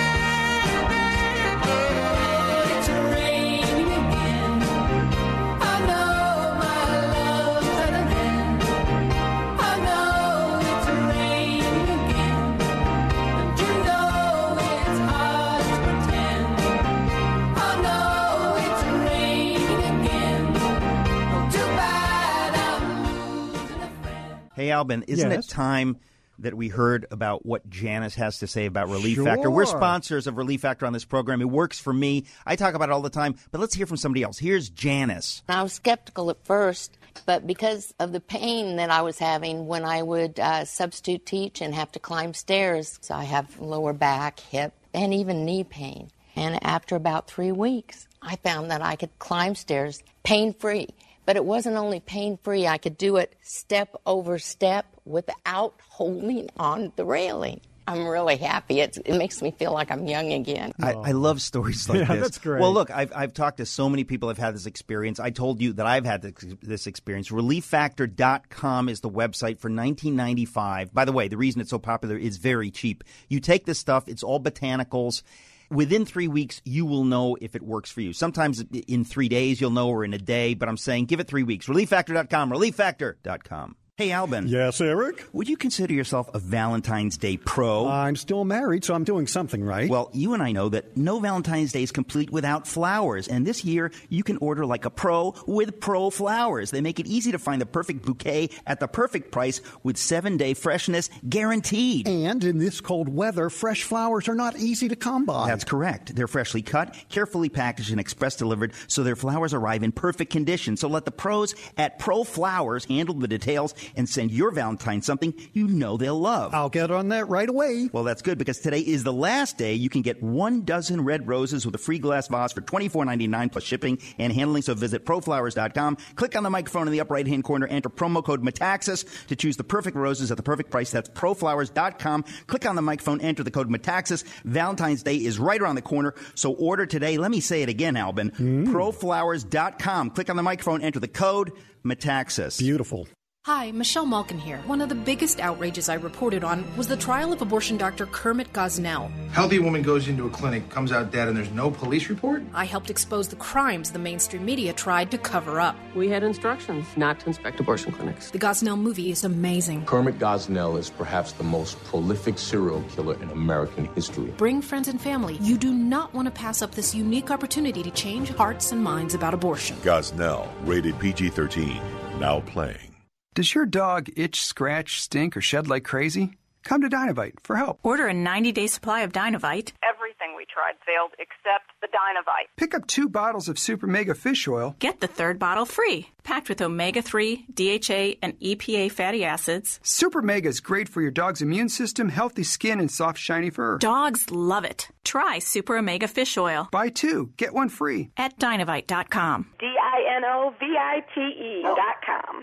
Hey, Albin, isn't it time that we heard about what Janice has to say about Relief Factor? We're sponsors of Relief Factor on this program. It works for me. I talk about it all the time, but let's hear from somebody else. Here's Janice. I was skeptical at first, but because of the pain that I was having when I would substitute teach and have to climb stairs, so I have lower back, hip, and even knee pain. And after about 3 weeks, I found that I could climb stairs pain-free. But it wasn't only pain-free. I could do it step over step without holding on the railing. I'm really happy. It makes me feel like I'm young again. I love stories like this. That's great. Well, look, I've talked to so many people who've had this experience. I told you that I've had this experience. ReliefFactor.com is the website for $19.95. By the way, the reason it's so popular is very cheap. You take this stuff. It's all botanicals. Within 3 weeks, you will know if it works for you. Sometimes in 3 days, you'll know, or in a day. But I'm saying give it 3 weeks. ReliefFactor.com, ReliefFactor.com. Hey, Albin. Yes, Eric? Would you consider yourself a Valentine's Day pro? I'm still married, so I'm doing something right. Well, you and I know that no Valentine's Day is complete without flowers. And this year, you can order like a pro with Pro Flowers. They make it easy to find the perfect bouquet at the perfect price with 7-day freshness guaranteed. And in this cold weather, fresh flowers are not easy to come by. That's correct. They're freshly cut, carefully packaged, and express delivered, so their flowers arrive in perfect condition. So let the pros at Pro Flowers handle the details and send your Valentine something you know they'll love. I'll get on that right away. Well, that's good, because today is the last day you can get 1 dozen red roses with a free glass vase for $24.99 plus shipping and handling. So visit proflowers.com, click on the microphone in the upper right-hand corner, enter promo code METAXAS to choose the perfect roses at the perfect price. That's proflowers.com. Click on the microphone, enter the code METAXAS. Valentine's Day is right around the corner, so order today. Let me say it again, Albin. Proflowers.com. Click on the microphone, enter the code METAXAS. Beautiful. Hi, Michelle Malkin here. One of the biggest outrages I reported on was the trial of abortion doctor Kermit Gosnell. Healthy woman goes into a clinic, comes out dead, and there's no police report? I helped expose the crimes the mainstream media tried to cover up. We had instructions not to inspect abortion clinics. The Gosnell movie is amazing. Kermit Gosnell is perhaps the most prolific serial killer in American history. Bring friends and family. You do not want to pass up this unique opportunity to change hearts and minds about abortion. Gosnell, rated PG-13, now playing. Does your dog itch, scratch, stink, or shed like crazy? Come to Dinovite for help. Order a 90-day supply of Dinovite. Everything we tried failed except the Dinovite. Pick up 2 bottles of Super Mega Fish Oil. Get the 3rd bottle free. Packed with omega-3, DHA, and EPA fatty acids. Super Mega is great for your dog's immune system, healthy skin, and soft, shiny fur. Dogs love it. Try Super Omega Fish Oil. Buy 2, get 1 free. At Dinovite.com. DINOVITE.com.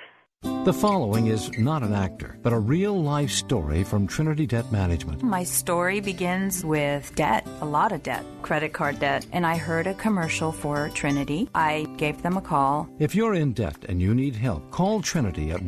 The following is not an actor, but a real-life story from Trinity Debt Management. My story begins with debt, a lot of debt, credit card debt, and I heard a commercial for Trinity. I gave them a call. If you're in debt and you need help, call Trinity at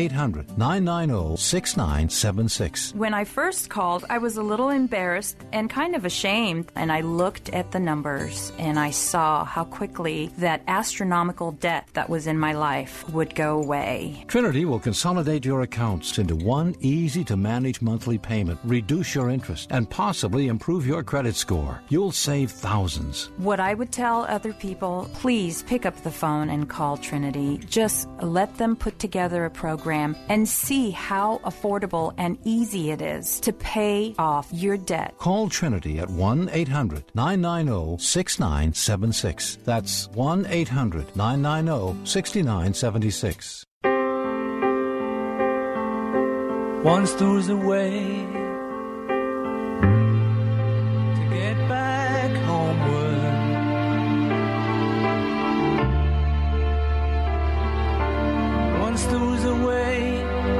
1-800-990-6976. When I first called, I was a little embarrassed and kind of ashamed, and I looked at the numbers, and I saw how quickly that astronomical debt that was in my life would go away. Trinity will consolidate your accounts into one easy-to-manage monthly payment, reduce your interest, and possibly improve your credit score. You'll save thousands. What I would tell other people, please pick up the phone and call Trinity. Just let them put together a program and see how affordable and easy it is to pay off your debt. Call Trinity at 1-800-990-6976. That's 1-800-990-6976. Once there was a way to get back homeward. Once there was a way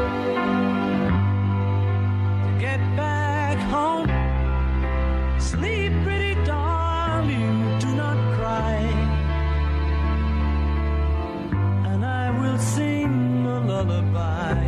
to get back home. Sleep, pretty darling, do not cry, and I will sing a lullaby.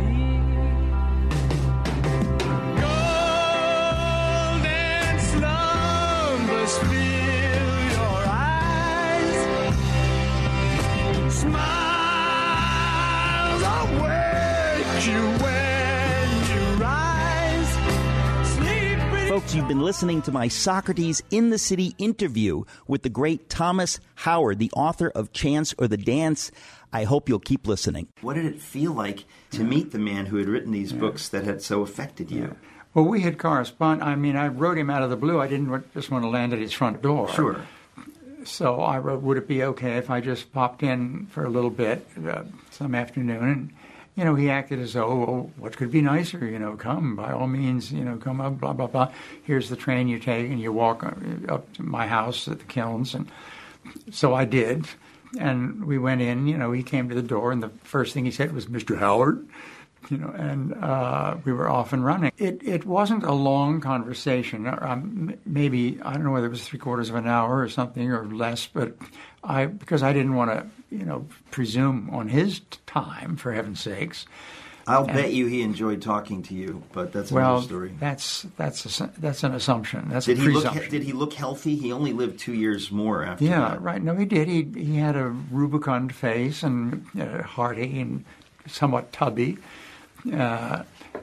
Folks, you've been listening to my Socrates in the City interview with the great Thomas Howard, the author of Chance or the Dance. I hope you'll keep listening. What did it feel like to meet the man who had written these books that had so affected you? Well, we had corresponded. I mean, I wrote him out of the blue. I didn't just want to land at his front door. Sure. So I wrote, would it be okay if I just popped in for a little bit some afternoon? And, you know, he acted as though, well, what could be nicer? You know, come, by all means, you know, come up, blah, blah, blah. Here's the train you take, and you walk up to my house at the Kilns. And so I did. And we went in, you know, he came to the door, and the first thing he said was, Mr. Howard. You know, and we were off and running. It wasn't a long conversation. Maybe, I don't know whether it was 3/4 of an hour or something or less, but because I didn't want to, you know, presume on his time, for heaven's sakes. I'll bet you he enjoyed talking to you, but that's another story. That's an assumption. That's a presumption. Did he look healthy? He only lived 2 years more after that. Yeah, right. No, he did. He had a rubicund face and hearty and somewhat tubby. No,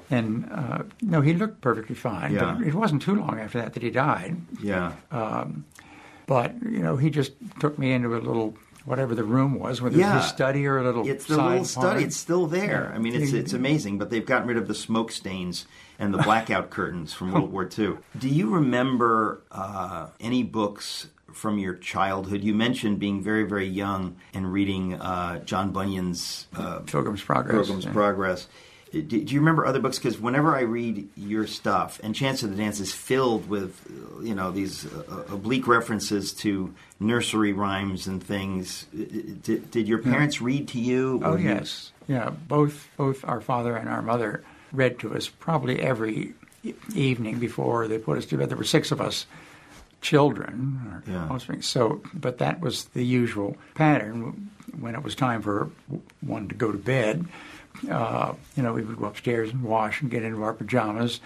he looked perfectly fine. Yeah. But it wasn't too long after that he died. Yeah. But, you know, he just took me into a little, whatever the room was, whether it was his study or a little It's the side little study. part. It's still there. Yeah. I mean, it's amazing. But they've gotten rid of the smoke stains and the blackout curtains from World War II. Do you remember any books from your childhood? You mentioned being very, very young and reading John Bunyan's Pilgrim's Progress. Progress. Do you remember other books? Because whenever I read your stuff, and Chance of the Dance is filled with, you know, these oblique references to nursery rhymes and things. Did your parents read to you? Oh, yes. Yeah, both our father and our mother read to us probably every evening before they put us to bed. There were 6 of us children. So, but that was the usual pattern. When it was time for one to go to bed, you know, we would go upstairs and wash and get into our pajamas,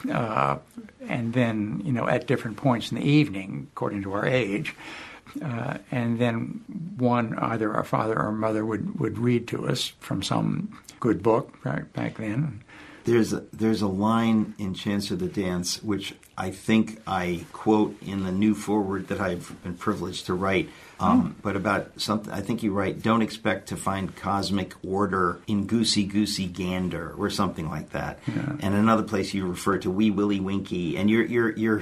and then, you know, at different points in the evening, according to our age, and then either our father or mother would read to us from some good book back then. There's a line in Chance of the Dance which I think I quote in the new foreword that I've been privileged to write. But about something, I think you write, don't expect to find cosmic order in goosey gander, or something like that. Yeah. And another place you refer to Wee Willie Winkie, and you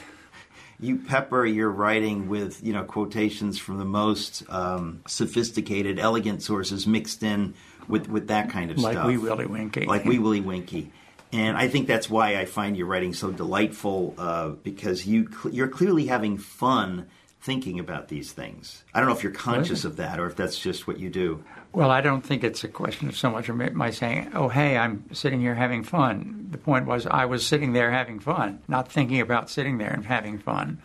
pepper your writing with, you know, quotations from the most sophisticated, elegant sources mixed in with that kind of stuff. Like Wee Willie Winkie. Like Wee Willie Winkie. And I think that's why I find your writing so delightful, because you're clearly having fun thinking about these things. I don't know if you're conscious of that or if that's just what you do. Well, I don't think it's a question of so much of my saying, oh, hey, I'm sitting here having fun. The point was I was sitting there having fun, not thinking about sitting there and having fun.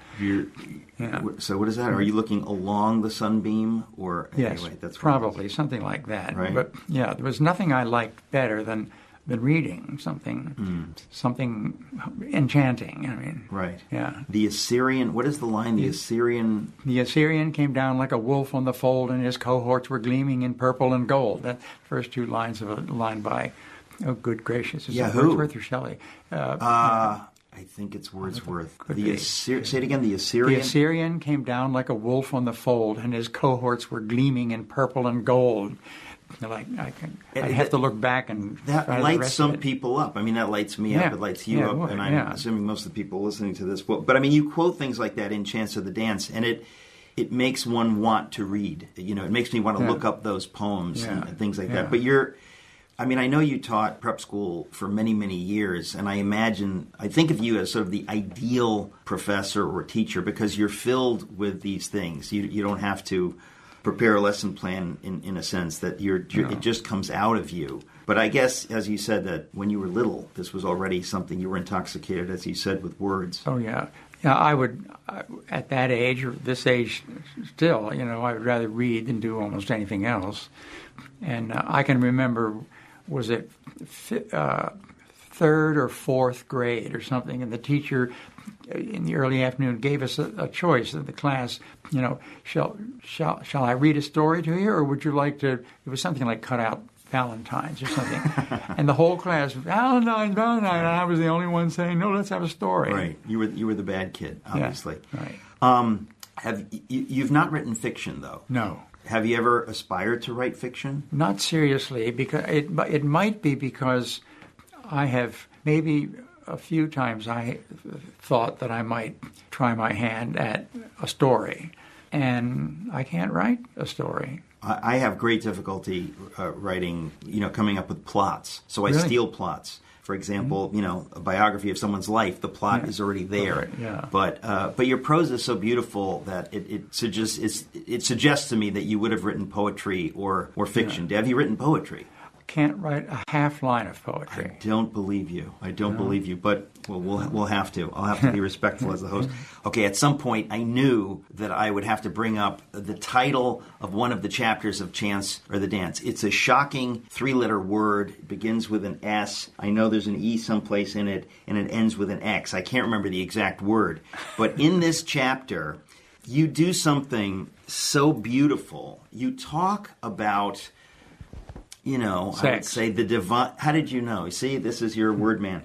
So what is that? Are you looking along the sunbeam? Or yes, anyway, that's probably something like that. Right? But yeah, there was nothing I liked better than reading something enchanting. I mean, right? Yeah. The Assyrian. What is the line? The Assyrian came down like a wolf on the fold, and his cohorts were gleaming in purple and gold. That first two lines of a line by, oh, good gracious, is it Wordsworth or Shelley? I think it's Wordsworth. Say it again. The Assyrian. The Assyrian came down like a wolf on the fold, and his cohorts were gleaming in purple and gold. Like I have to look back and that lights some people up. I mean, that lights me up. It lights you up, and I'm assuming most of the people listening to this. But I mean, you quote things like that in Chance of the Dance, and it makes one want to read. You know, it makes me want to look up those poems and things like that. But I know you taught prep school for many, many years, and I think of you as sort of the ideal professor or teacher because you're filled with these things. You don't have to prepare a lesson plan in a sense that it just comes out of you. But I guess, as you said, that when you were little, this was already something you were intoxicated, as you said, with words. Oh, yeah. Yeah, I would, at that age, or this age still, I would rather read than do almost anything else. And I can remember, was it third or fourth grade or something, and the teacher in the early afternoon gave us a choice in the class, shall I read a story to you, or would you like to, it was something like cut out Valentine's or something. And the whole class, Valentine, and I was the only one saying, no, let's have a story. Right. You were the bad kid, obviously. Yeah, right. You've not written fiction, though? No. Have you ever aspired to write fiction? Not seriously, because it might be because I have maybe a few times I thought that I might try my hand at a story, and I can't write a story. I have great difficulty writing, coming up with plots. So I steal plots. For example, a biography of someone's life, the plot is already there. But your prose is so beautiful that it suggests to me that you would have written poetry or fiction. Have you written poetry? Can't write a half line of poetry. I don't believe you. Believe you. But we'll have to. I'll have to be respectful as the host. Okay, at some point I knew that I would have to bring up the title of one of the chapters of Chance or the Dance. It's a shocking 3-letter word. It begins with an S. I know there's an E someplace in it, and it ends with an X. I can't remember the exact word. But in this chapter, you do something so beautiful. You talk about, sex. I would say the divine. How did you know? See, this is your word man.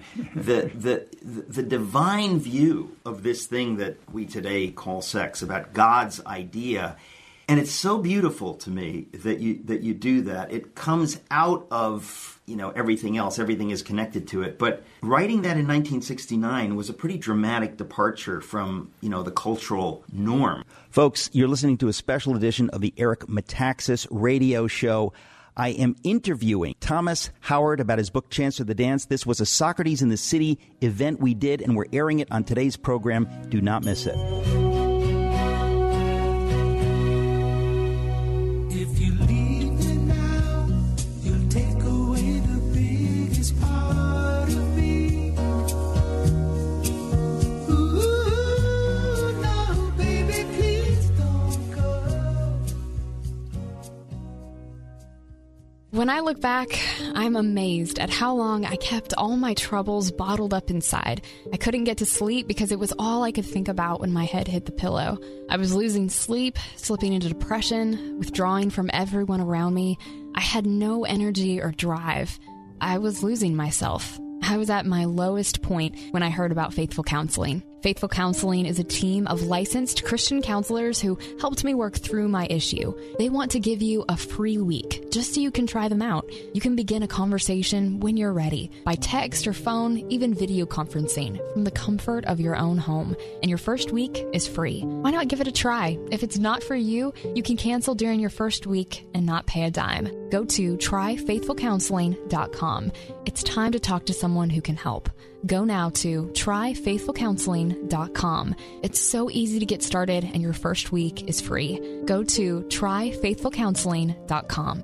The divine view of this thing that we today call sex, about God's idea, and it's so beautiful to me that you do that. It comes out of everything else. Everything is connected to it. But writing that in 1969 was a pretty dramatic departure from the cultural norm. Folks, you're listening to a special edition of the Eric Metaxas Radio Show. I am interviewing Thomas Howard about his book, Chance of the Dance. This was a Socrates in the City event we did, and we're airing it on today's program. Do not miss it. If you leave me now, you'll take away the biggest part of me. Ooh, no, baby, please don't go. When I look back, I'm amazed at how long I kept all my troubles bottled up inside. I couldn't get to sleep because it was all I could think about when my head hit the pillow. I was losing sleep, slipping into depression, withdrawing from everyone around me. I had no energy or drive. I was losing myself. I was at my lowest point when I heard about Faithful Counseling. Faithful Counseling is a team of licensed Christian counselors who helped me work through my issue. They want to give you a free week just so you can try them out. You can begin a conversation when you're ready, by text or phone, even video conferencing, from the comfort of your own home. And your first week is free. Why not give it a try? If it's not for you, you can cancel during your first week and not pay a dime. Go to tryfaithfulcounseling.com. It's time to talk to someone who can help. Go now to tryfaithfulcounseling.com. It's so easy to get started, and your first week is free. Go to tryfaithfulcounseling.com.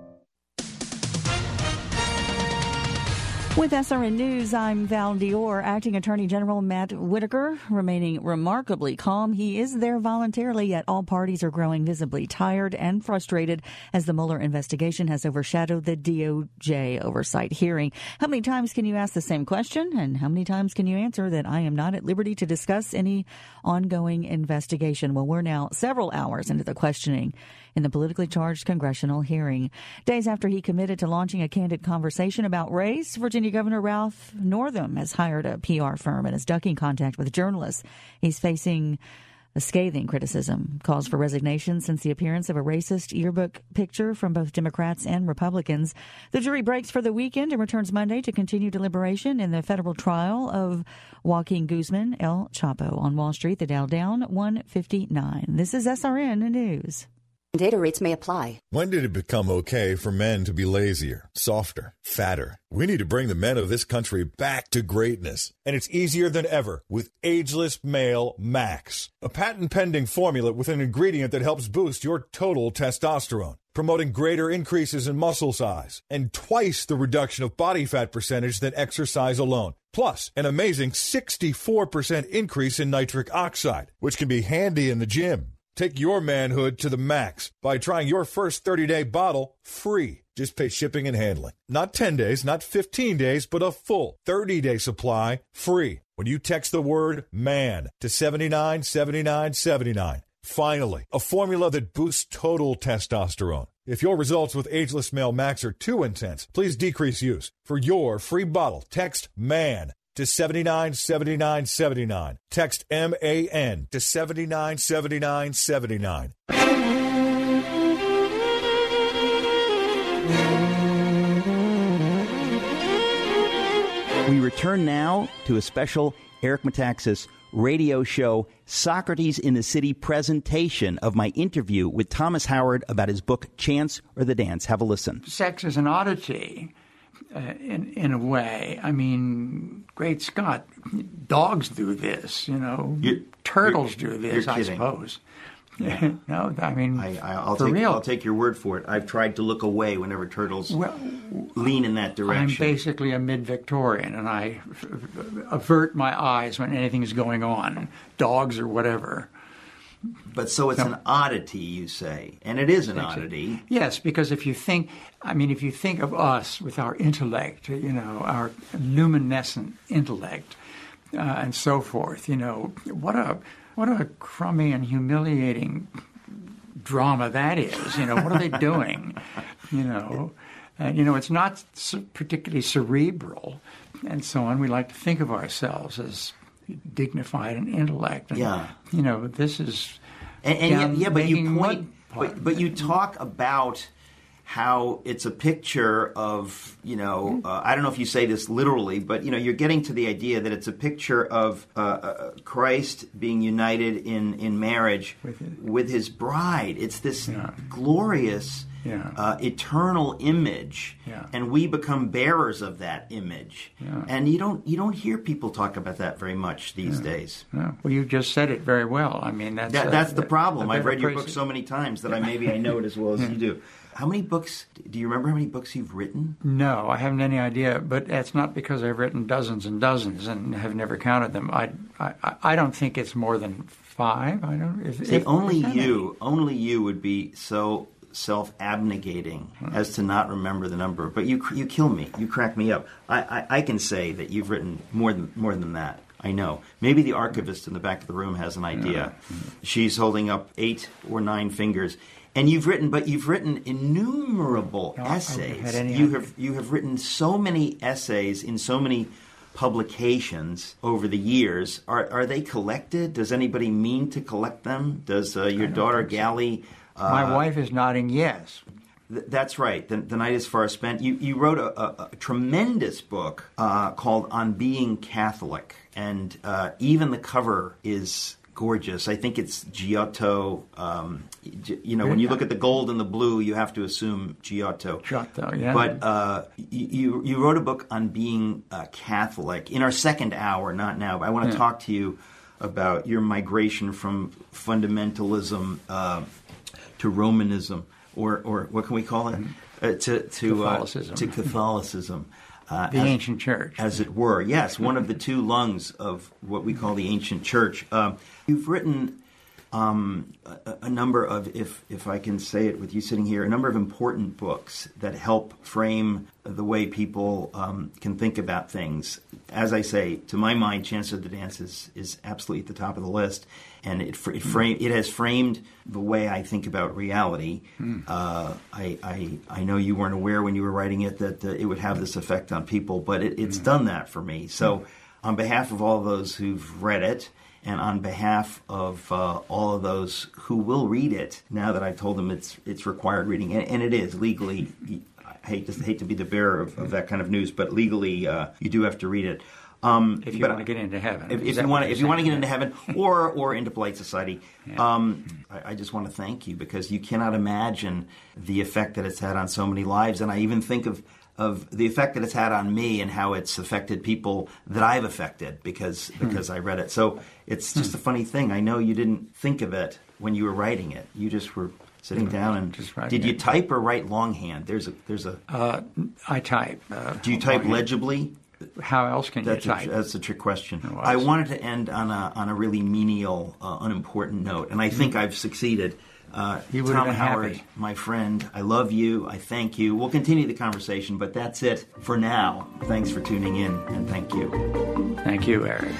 With SRN News, I'm Val Dior. Acting Attorney General Matt Whitaker remaining remarkably calm. He is there voluntarily, yet all parties are growing visibly tired and frustrated as the Mueller investigation has overshadowed the DOJ oversight hearing. How many times can you ask the same question? And how many times can you answer that I am not at liberty to discuss any ongoing investigation? Well, we're now several hours into the questioning in the politically charged congressional hearing. Days after he committed to launching a candid conversation about race, Virginia Governor Ralph Northam has hired a PR firm and is ducking contact with journalists. He's facing a scathing criticism, calls for resignation since the appearance of a racist yearbook picture from both Democrats and Republicans. The jury breaks for the weekend and returns Monday to continue deliberation in the federal trial of Joaquin Guzman, El Chapo. On Wall Street, the Dow down 159. This is SRN News. Data rates may apply. When did it become okay for men to be lazier, softer, fatter? We need to bring the men of this country back to greatness. And it's easier than ever with Ageless Male Max, a patent-pending formula with an ingredient that helps boost your total testosterone, promoting greater increases in muscle size and twice the reduction of body fat percentage than exercise alone. Plus, an amazing 64% increase in nitric oxide, which can be handy in the gym. Take your manhood to the max by trying your first 30-day bottle free. Just pay shipping and handling. Not 10 days, not 15 days, but a full 30-day supply free when you text the word MAN to 797979. Finally, a formula that boosts total testosterone. If your results with Ageless Male Max are too intense, please decrease use. For your free bottle, text MAN to 797979. Text MAN to 797979. We return now to a special Eric Metaxas radio show, Socrates in the City presentation of my interview with Thomas Howard about his book, Chance or the Dance. Have a listen. Sex is an oddity. In a way, I mean, great Scott, dogs do this, turtles do this, I suppose. Yeah. No, I mean, I'll take your word for it. I've tried to look away whenever turtles lean in that direction. I'm basically a mid-Victorian, and I avert my eyes when anything is going on, dogs or whatever. But so it's an oddity, you say, and it is an oddity. Yes, because if you think of us with our intellect, our luminescent intellect, and so forth, what a crummy and humiliating drama that is. What are they doing? It's not particularly cerebral, and so on. We like to think of ourselves as dignified and intellect. And, this is but you point, but you talk about how it's a picture of, I don't know if you say this literally, but, you're getting to the idea that it's a picture of Christ being united in marriage with his bride. It's this glorious, eternal image, and we become bearers of that image. And you don't hear people talk about that very much these days. No. Well, you just said it very well. I mean, that's the problem. I've read your book so many times that I know it as well as you do. How many books, do you remember how many books you've written? No, I haven't any idea, but that's not because I've written dozens and dozens and have never counted them. I don't think it's more than 5. I don't. Only you would be so self-abnegating as to not remember the number. But you kill me. You crack me up. I can say that you've written more than that. I know. Maybe the archivist in the back of the room has an idea. She's holding up 8 or 9 fingers. And you've written innumerable essays. You have written so many essays in so many publications over the years. Are they collected? Does anybody mean to collect them? Does your daughter Gally? My wife is nodding yes. That's right. The Night is Far Spent. You wrote a tremendous book called On Being Catholic, and even the cover is gorgeous. I think it's Giotto. When you look at the gold and the blue, you have to assume Giotto. Giotto, yeah. But you wrote a book on being Catholic. In our second hour, not now, but I want to talk to you about your migration from fundamentalism to Romanism, or what can we call it? Catholicism. To Catholicism. The ancient church. As it were. Yes, one of the two lungs of what we call the ancient church. You've written a number of, if I can say it with you sitting here, a number of important books that help frame the way people can think about things. As I say, to my mind, Chancellor of the Dance is absolutely at the top of the list, and it has framed the way I think about reality. I know you weren't aware when you were writing it that it would have this effect on people, but it's done that for me. So on behalf of all those who've read it, and on behalf of all of those who will read it, now that I've told them it's required reading, and it is legally. I hate to be the bearer of that kind of news, but legally you do have to read it. If you want to get into heaven. If you want to get into heaven or into polite society, I just want to thank you, because you cannot imagine the effect that it's had on so many lives, and I even think of the effect that it's had on me and how it's affected people that I've affected because I read it. So it's just a funny thing. I know you didn't think of it when you were writing it. You just were sitting down and just writing. Did you type or write longhand? There's a. I type. Do you type legibly? How else can you type? That's a trick question. I wanted to end on a really menial, unimportant note, and I think I've succeeded. Tom Howard, my friend, I love you. I thank you. We'll continue the conversation, but that's it for now. Thanks for tuning in, and thank you. Thank you, Eric.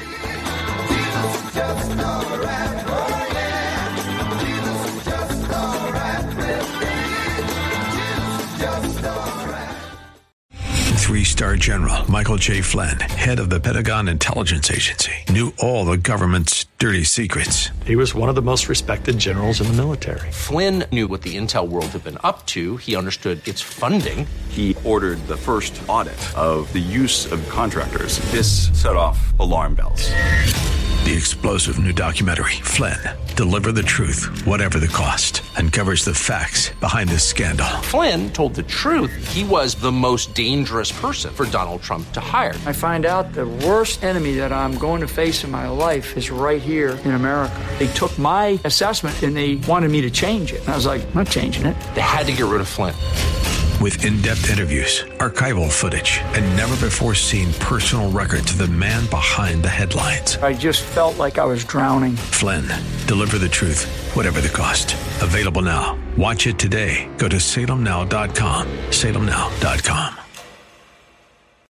Three-star General Michael J. Flynn, head of the Pentagon Intelligence Agency, knew all the government's dirty secrets. He was one of the most respected generals in the military. Flynn knew what the intel world had been up to. He understood its funding. He ordered the first audit of the use of contractors. This set off alarm bells. The explosive new documentary, Flynn, Deliver the Truth, Whatever the Cost, uncovers the facts behind this scandal. Flynn told the truth. He was the most dangerous person for Donald Trump to hire. I find out the worst enemy that I'm going to face in my life is right here in America. They took my assessment and they wanted me to change it. And I was like, I'm not changing it. They had to get rid of Flynn. With in-depth interviews, archival footage, and never-before-seen personal records of the man behind the headlines. I just felt like I was drowning. Flynn, Deliver the Truth, Whatever the Cost. Available now. Watch it today. Go to salemnow.com. salemnow.com.